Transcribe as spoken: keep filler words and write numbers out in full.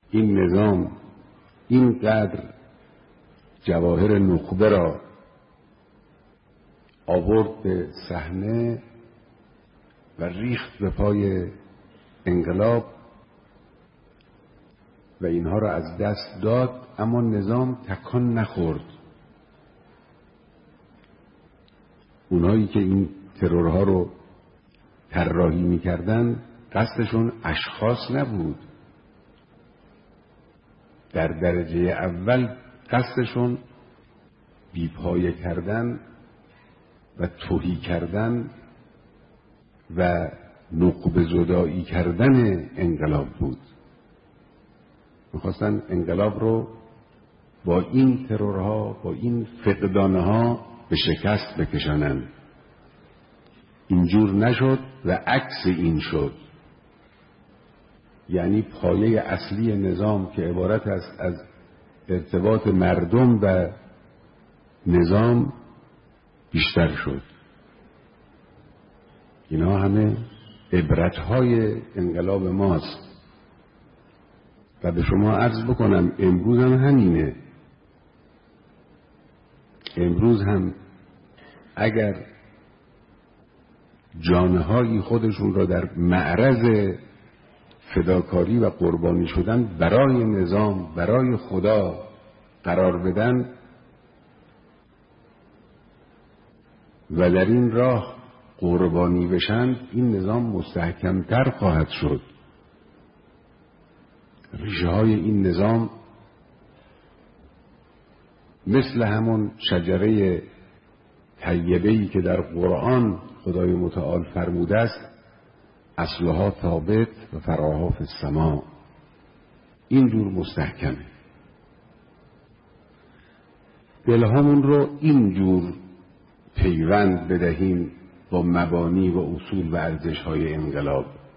این نظام اینقدر جواهر نخبه را آورد به صحنه و ریخت به پای انقلاب و اینها را از دست داد، اما نظام تکان نخورد. اونایی که این ترورها رو طراحی میکردن قصدشون اشخاص نبود، در درجه اول قصدشون بیپایه کردن و تهی کردن و نقب زدایی کردن انقلاب بود. میخواستن انقلاب رو با این ترورها، با این فقدانها به شکست بکشانند. اینجور نشد و عکس این شد. یعنی پایه اصلی نظام که عبارت است از ارتباط مردم و نظام بیشتر شد. اینا همه عبرتهای انقلاب ماست و به شما عرض بکنم امروز هم همینه. امروز هم اگر جانهایی خودشون را در معرض فداکاری و قربانی شدن برای نظام، برای خدا قرار بدن و در این راه قربانی بشن، این نظام مستحکمتر خواهد شد. ریشه های این نظام مثل همون شجره طیبه‌ای که در قرآن خدای متعال فرموده است اصلها ثابت و فراها فی السماء، اینجور مستحکمه. دلهامون رو اینجور پیوند بدهیم با مبانی و اصول و ارزش‌های انقلاب.